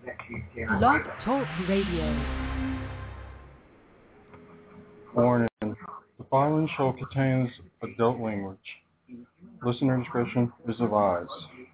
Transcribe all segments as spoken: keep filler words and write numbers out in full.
Blog Talk Radio. Warning. The following show contains adult language. Listener discretion is advised.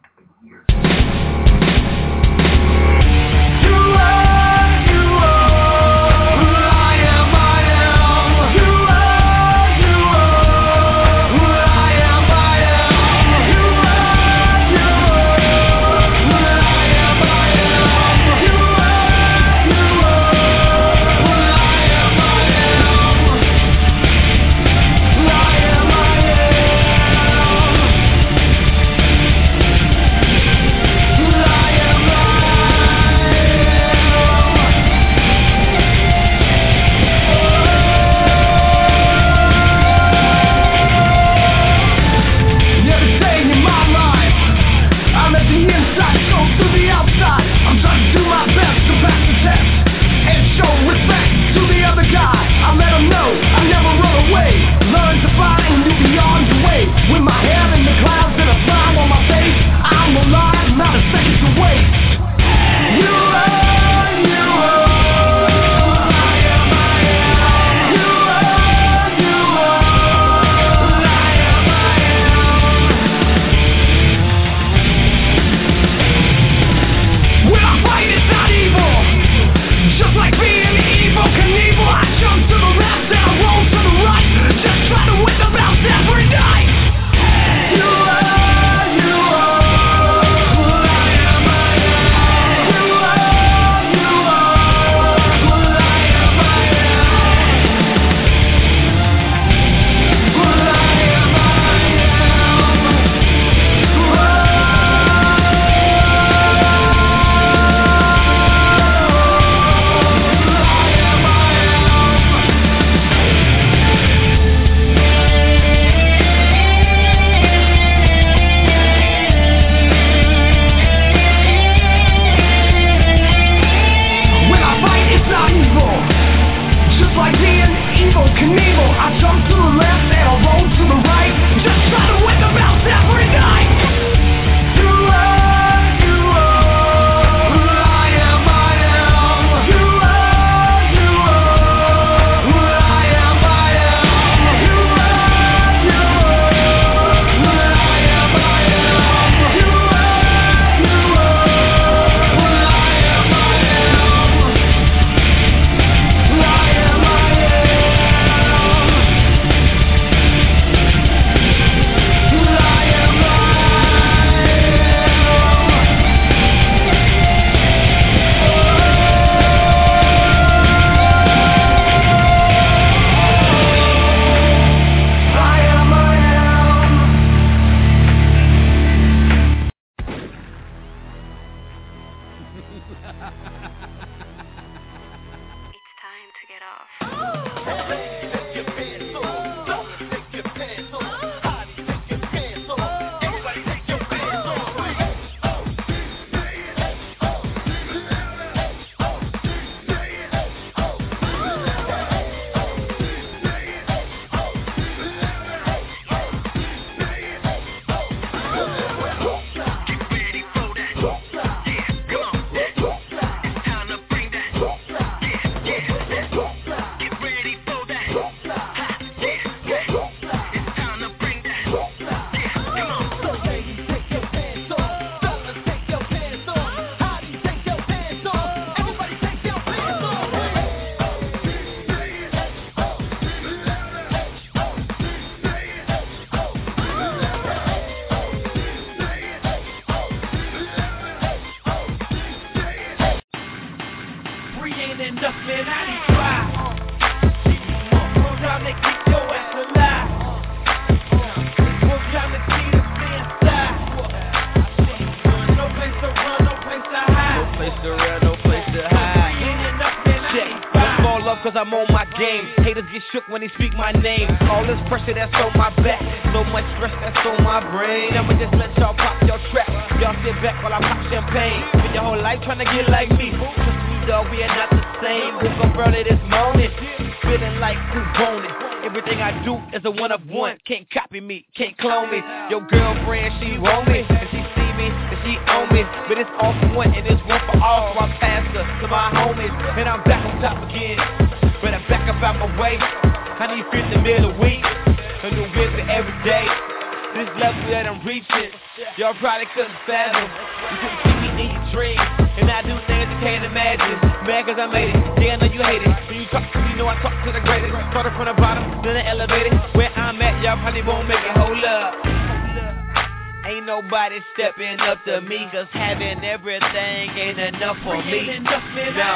I'm on my game. Haters get shook when they speak my name. All this pressure that's on my back, so much stress that's on my brain. I'ma just let y'all pop your trap. Y'all sit back while I pop champagne. Spend your whole life trying to get like me. Trust me, dog, we are not the same. Woke up early this morning, feeling like who's bonus. Everything I do is a one of one. Can't copy me, can't clone me. Your girlfriend, she want me. If she see me, if she own me. But it's all for one and it's one for all. So I pass my homies, and I'm back on top again. But I'm back up out my way. I need fifty mil a week, a new whip for every day. This level that I'm reaching, y'all probably couldn't fathom. You couldn't see me in your dreams, and I do things you can't imagine. Mad cause I made it, yeah I know you hate it. When you talk to me, know I talk to the greatest. Started from the bottom, then I elevated. Where I'm at, y'all probably won't make it, hold up. Ain't nobody stepping up to me, cause having everything ain't enough for me. Ain't enough, man, no.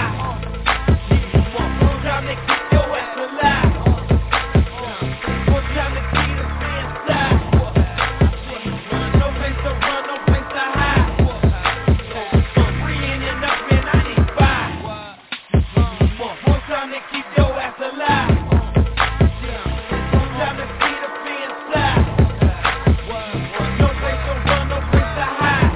One time to keep your ass alive. One time to keep the fans alive. No place to run, no place to hide. Free ain't enough, man, I need five. One time to keep your ass alive. One time to keep the fans alive. No place to run, no place to hide.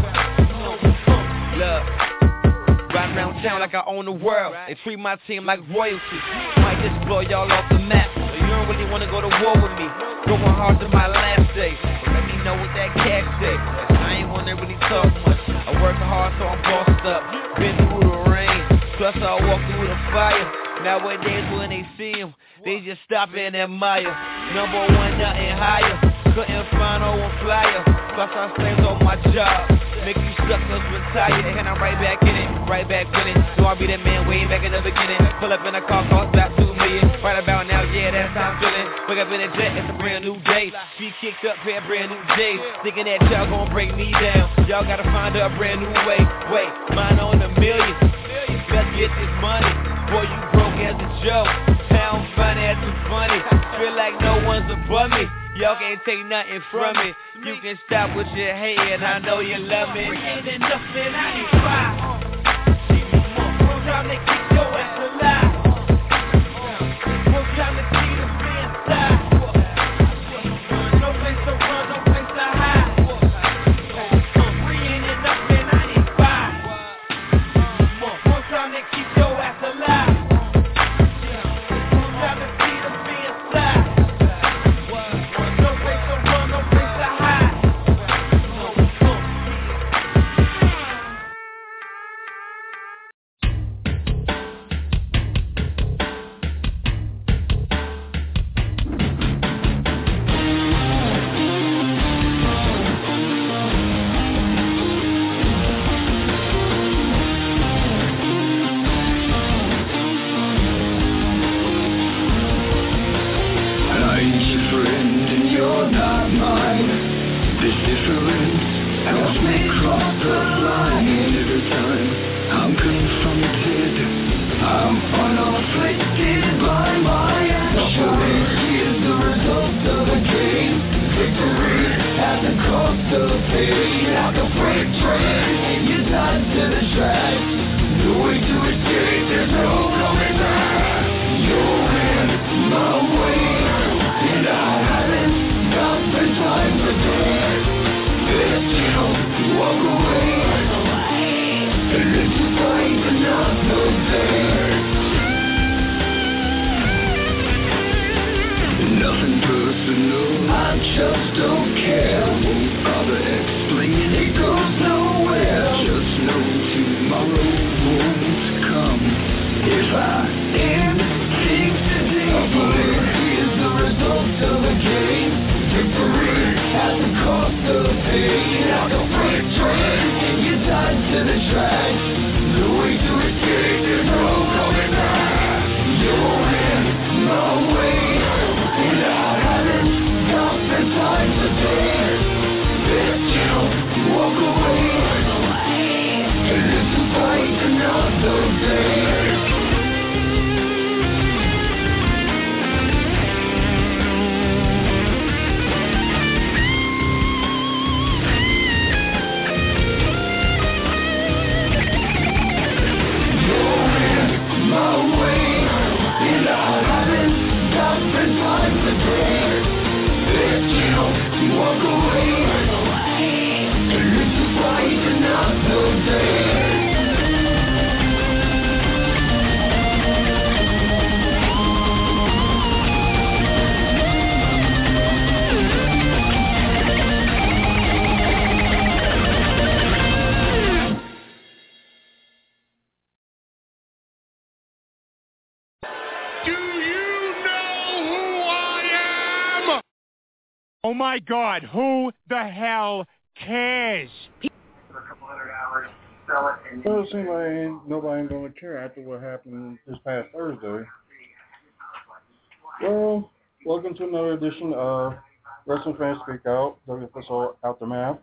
Look, riding around town like I own the world. They treat my team like royalty. Might just blow y'all off the map. But you don't really wanna go to war with me. Going hard to my last day. But let me know what that cash say. I ain't wanna really talk much. I work hard so I'm bossed up. Been through the rain, plus I walk through the fire. Nowadays when they see him, they just stop and admire. Number one, nothing higher. Couldn't find no one flyer. Plus I slaves on my job. Make you suckers retire, and I'm right back in it, right back in it. So I'll be that man way back in the beginning. Pull up in a car, cost about two million. Right about now, yeah, that's how I'm feeling. Wake up in a jet, it's a brand new day. She kicked up, pair brand new J's. Thinking that y'all gon' break me down. Y'all gotta find a brand new way. Wait, mine on a million. Let's get this money. Boy, you broke as a joke. Sound funny as it's funny. Feel like no one's above me. Y'all can't take nothing from me. You can stop with your hating, I know you love me. Ain't enough, man, I need five. One time to keep your ass alive. One time to keep the fans alive. No place to run, no place to hide. Free ain't enough, man, I need five. One time to keep your ass alive. One time to keep the fans alive. No place to run, no place to hide. I ain't your friend and you're not mine. This difference helps me cross the line. And every time I'm confronted, I'm unafflicted by my actions. This is the result of a game. Victory at the cost of pain. Like a freight train, and you're tied to the track. No way to escape, there's no coming back. Your hand, my way. And I haven't got the time to dance. Let you walk away. And let you find another day. Nothing personal, I just don't care. Won't bother explaining, it goes nowhere. Just know tomorrow won't come. If I end things today, here's the result of the game. Victory at the cost of pain. Like a freight train, and you're tied to the track. No way to escape, there's no coming back. Your hand, my way. And I haven't got the time to dance. Let you walk away. And let you fight another day. Your Do you know who I am? Oh my God, who the hell cares? Well, it seems like ain't, nobody ain't going to care after what happened this past Thursday. Well, welcome to another edition of Wrestling Fans Speak Out, W F S O Aftermath.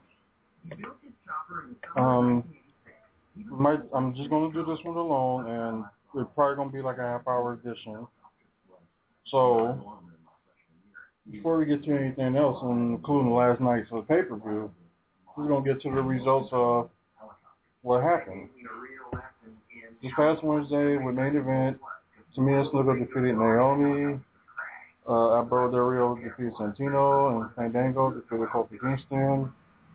Um, might, I'm just going to do this one alone, and it's probably going to be like a half-hour edition. So, before we get to anything else, including last night's pay-per-view, we're going to get to the results of what happened. This past Wednesday, with main event, Tamina Snuka defeated Naomi, uh, Alberto Del Rio defeated Santino, and Fandango defeated Kofi Kingston.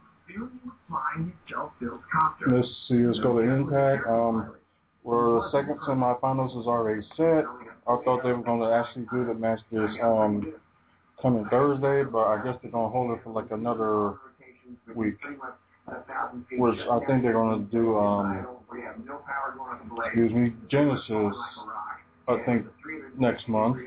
Let's see, let's go to Impact. Um, where the second semifinals is already set. I thought they were going to actually do the match this um, coming Thursday, but I guess they're going to hold it for like another week. Which I think they're going to do, um, excuse me, Genesis, I think, next month.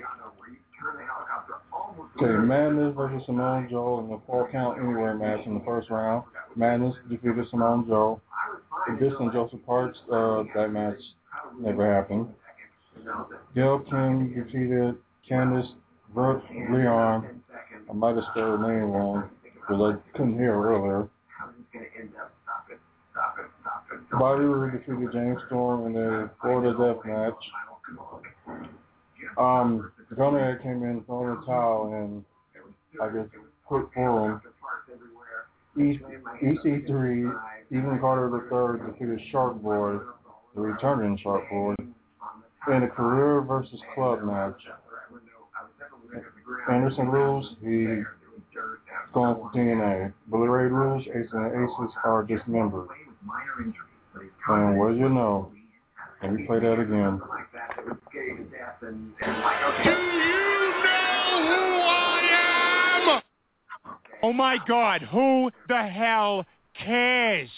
Okay, Madness versus Samoa Joe in the four count anywhere match in the first round. Madness defeated Samoa Joe. This and Joseph Parks, uh, that match never happened. Gail Kim defeated Candice Brooke Leon. I might have spelled her name wrong because I couldn't hear her earlier. Bobby Roode defeated James Storm in the Florida Death match. Um, Gunner came in, throwing a towel, and I guess put for him. E C three, Ethan Carter the third defeated Shark Boy, the returning Shark Boy, in a career versus club match. Anderson rules, he's going for T N A. Bully Ray rules, Aces and Aces are dismembered. And what do you know? Let me play that again. Do you know who I am? Oh my God, who the hell cares?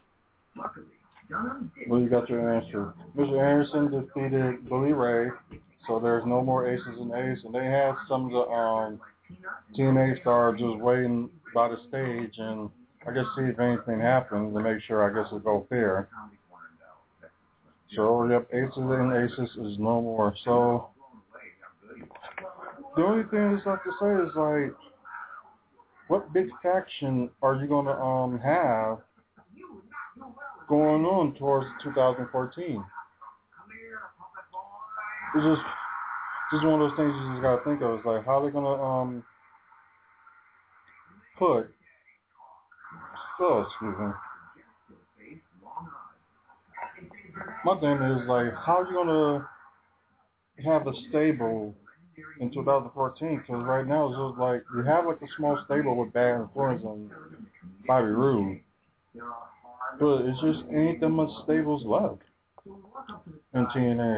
Well, you got your answer. Mister Anderson defeated Bully Ray, so there's no more Aces and Aces. And they had some of the um, T N A stars just waiting by the stage and I guess see if anything happens to make sure I guess it'll go fair. So, yep, Aces and Aces is no more. So, the only thing I just have to say is, like, what big faction are you going to um have going on towards two thousand fourteen? It's just, just one of those things you just got to think of. It's like, how are they going to um put, oh, excuse me. My thing is, like, how are you going to have a stable in two thousand fourteen? Because right now it's just like, you have, like, a small stable with Bad Influence and Bobby Roode. But it's just ain't that much stables left in T N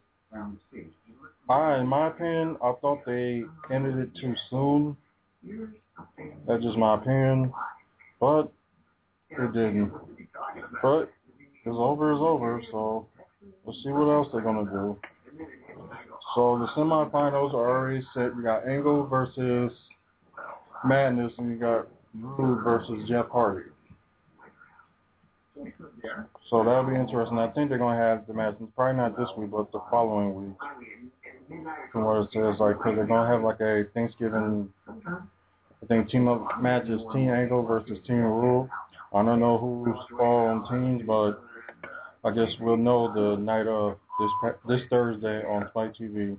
A. I, in my opinion, I thought they ended it too soon. That's just my opinion. But it didn't. But it's over is over, so we'll see what else they're going to do. So the semifinals are already set. You got Angle versus Madness, and you got Roode versus Jeff Hardy. So that'll be interesting. I think they're going to have the match, probably not this week, but the following week. From what it says, like, because they're going to have like a Thanksgiving, I think, team up matches, Team Angle versus Team Roode. I don't know who's all on teams, but I guess we'll know the night of this this Thursday on Spike T V.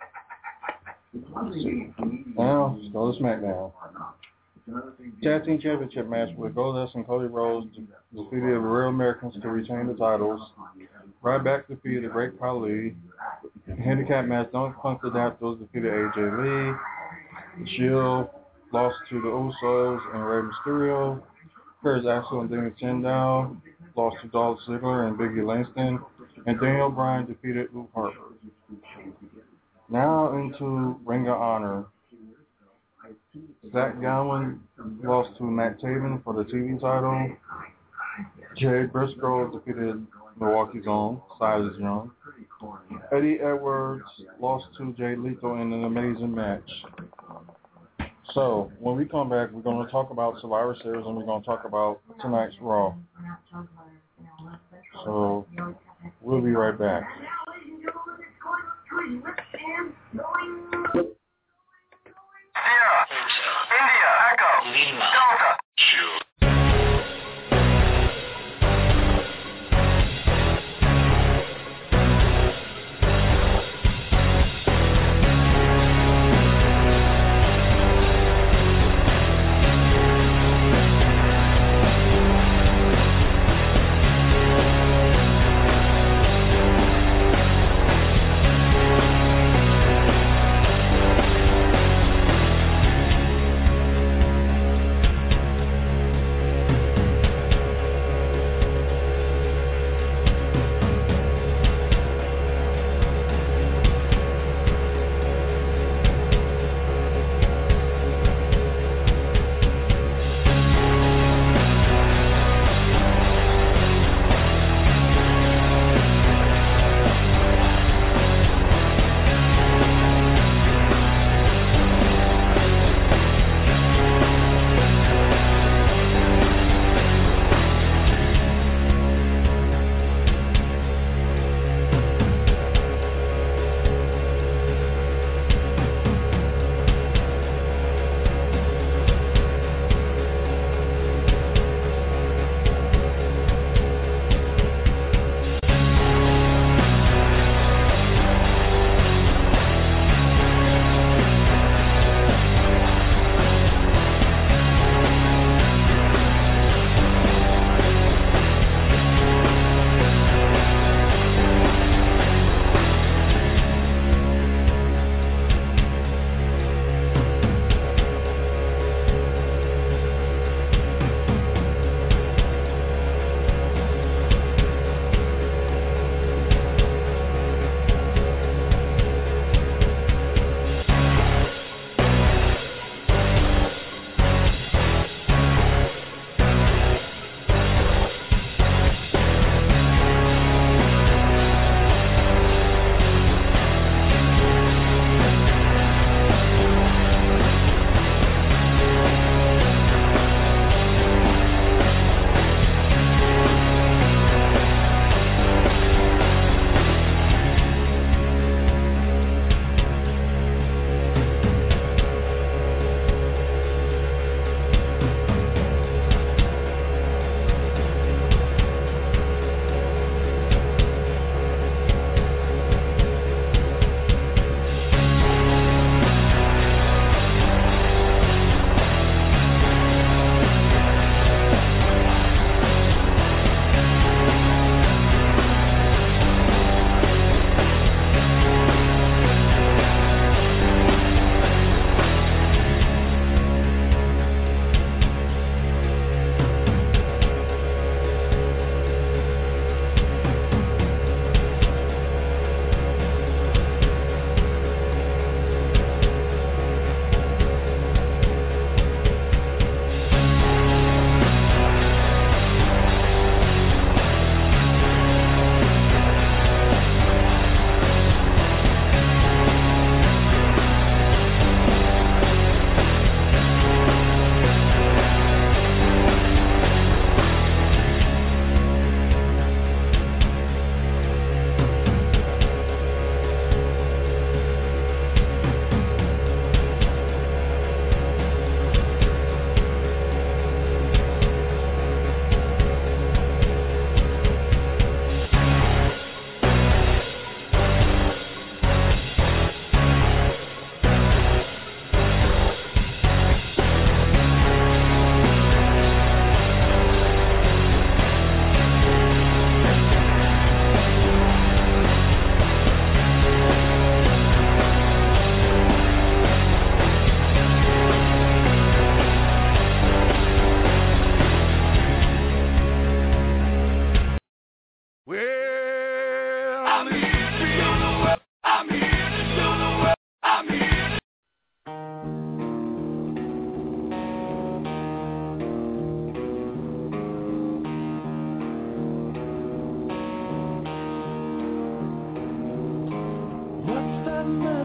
Now, let's go to SmackDown. Tag Team Championship match with Goldust and Cody Rhodes defeated the Real Americans to retain the titles. Ryback defeated the Great Khali. Handicap match, Don't Punk the Daptals defeated A J Lee. The Shield lost to the Usos and Rey Mysterio. Curtis Axel and Damien Sandow lost to Dolph Ziggler and Biggie Langston. And Daniel Bryan defeated Luke Harper. Now into Ring of Honor. Zach Gowen lost to Matt Taven for the T V title. Jay Briscoe defeated Milwaukee's own Silas Young. Eddie Edwards lost to Jay Lethal in an amazing match. So, when we come back, we're going to talk about Survivor Series and we're going to talk about tonight's Raw. So, we'll be right back. Sierra, India, Echo, Lima, Delta. Sure.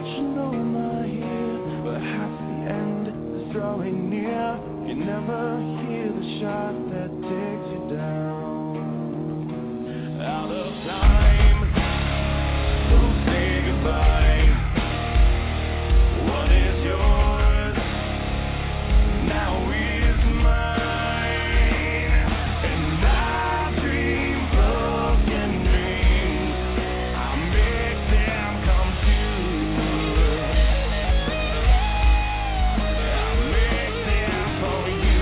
you know I'm not here. Perhaps the end is drawing near. You never hear the shot that takes you down. Out of time, so say goodbye. What is yours now is mine. And I dream broken dreams. I make them come true. I make them for you.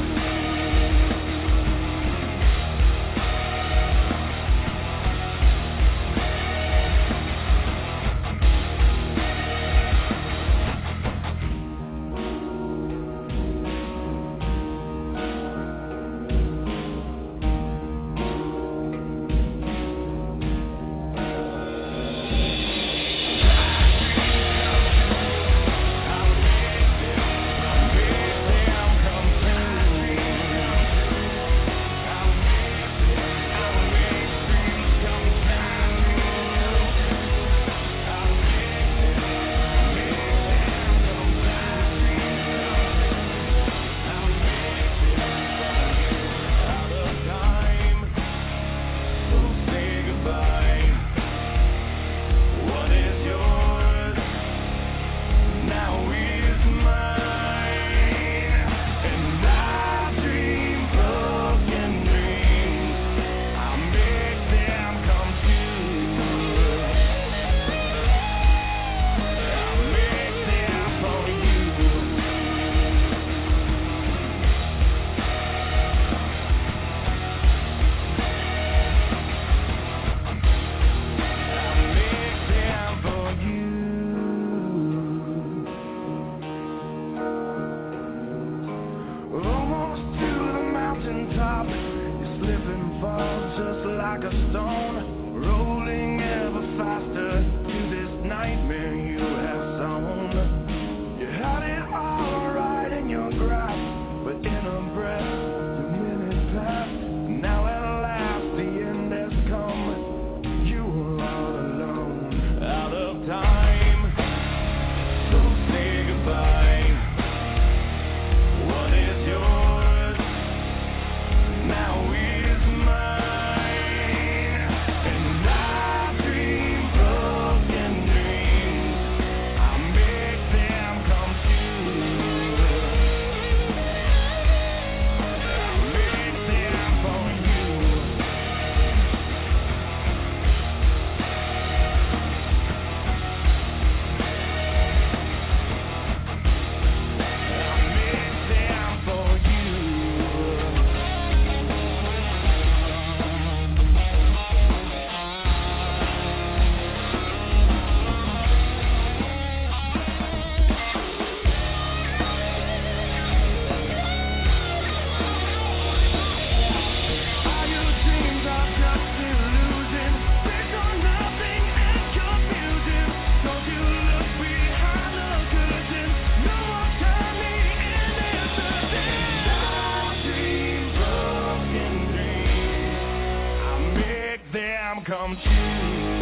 Come true.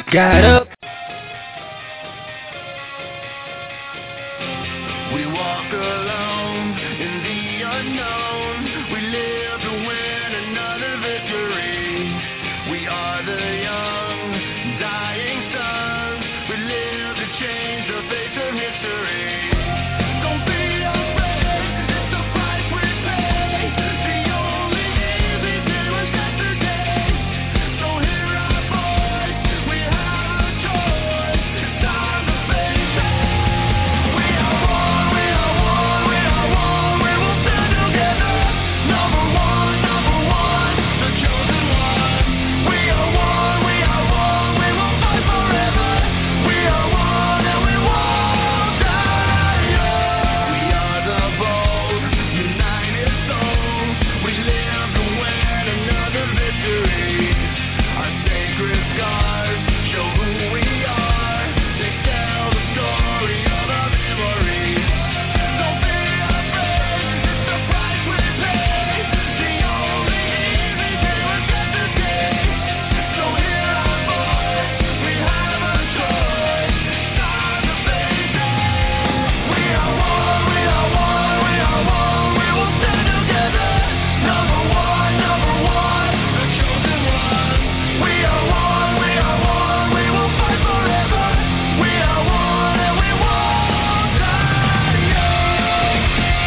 Got up. We walk alone in the unknown. We live to win another victory. We are the young, dying sons. We live to change the face of history. Don't be afraid, it's the price we pay. The only easy day was yesterday. So hear our voice, we have a choice. It's time to face it. We are one, we are one, we are one. We will stand together. Number one, number one, the chosen one. We are one, we are one, we will fight forever. We are one and we won't die young. We are the bold, united souls. We live to win another victory. Our sacred scars show who we are. They tell the story of our memories. Don't be afraid, it's the price we pay. The only easy day was yesterday. So hear our voice, we have a choice. It's time to face it. We are one, we are one, we are one. We will stand together. Number one, number one, the chosen one. We are one, we are one, we will fight forever. We are one and we won't die young.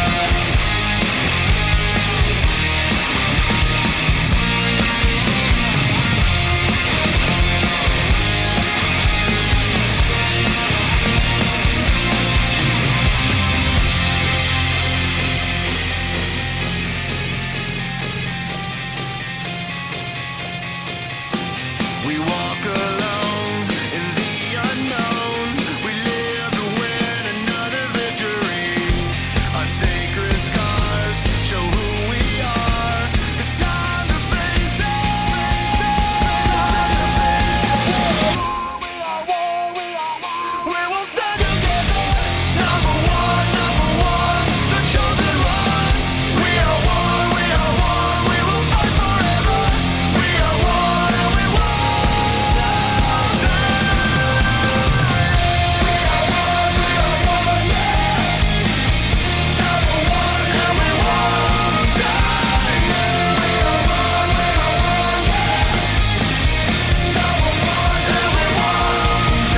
We walk alone in the unknown. We live to win another victory. Our sacred scars show who we are. It's time to face it. We are one, we are one. We will stand together. Number one, number one, the chosen one. We are one, we are one. We will fight forever. We are one and we won't die. We are one, we are one, yeah. Number one and we won't die. We are one, we are one, yeah. Number one and we won't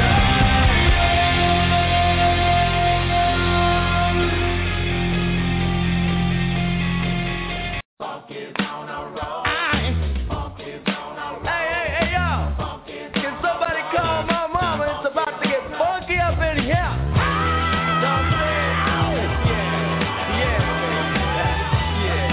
Hey, hey, hey, y'all. Can somebody call my mama? It's about to get funky up in here. Know what I'm saying? Yeah, yeah, yeah.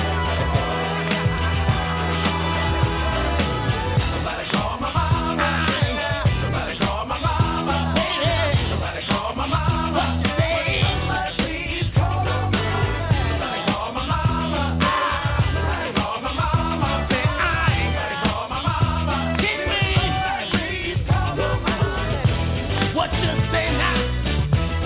Somebody call my mama. Somebody call my mama. Somebody call my mama. Somebody please call my mama. Somebody call my mama. Somebody call my mama. Say I. Somebody call my mama. Get me. Please call my mama. What you say now?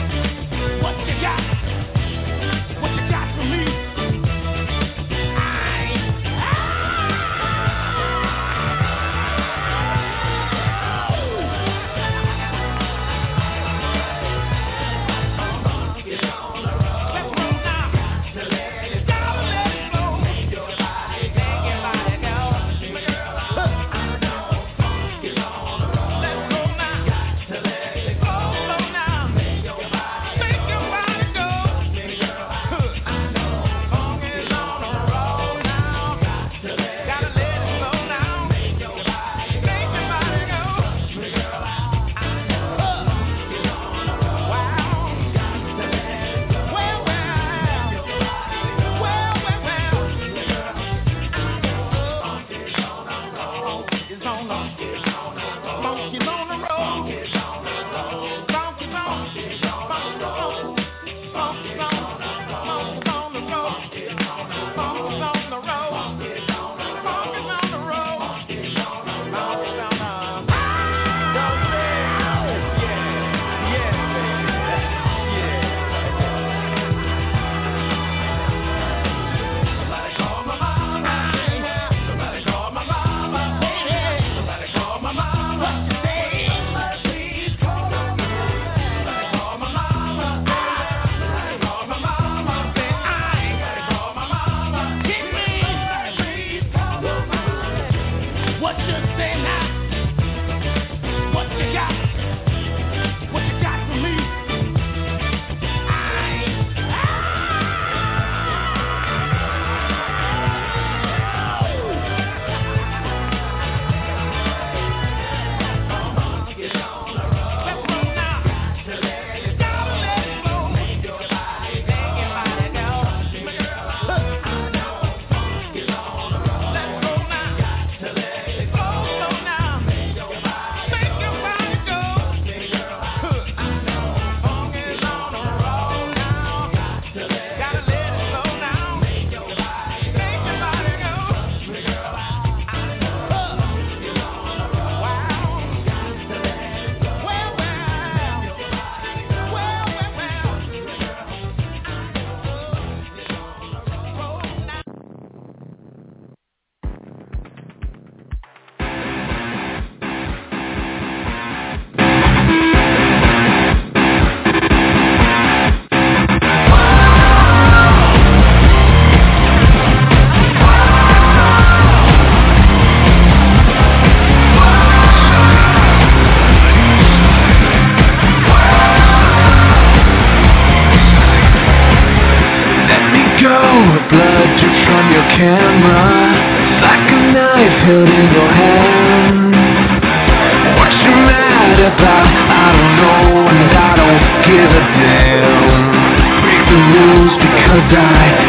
die.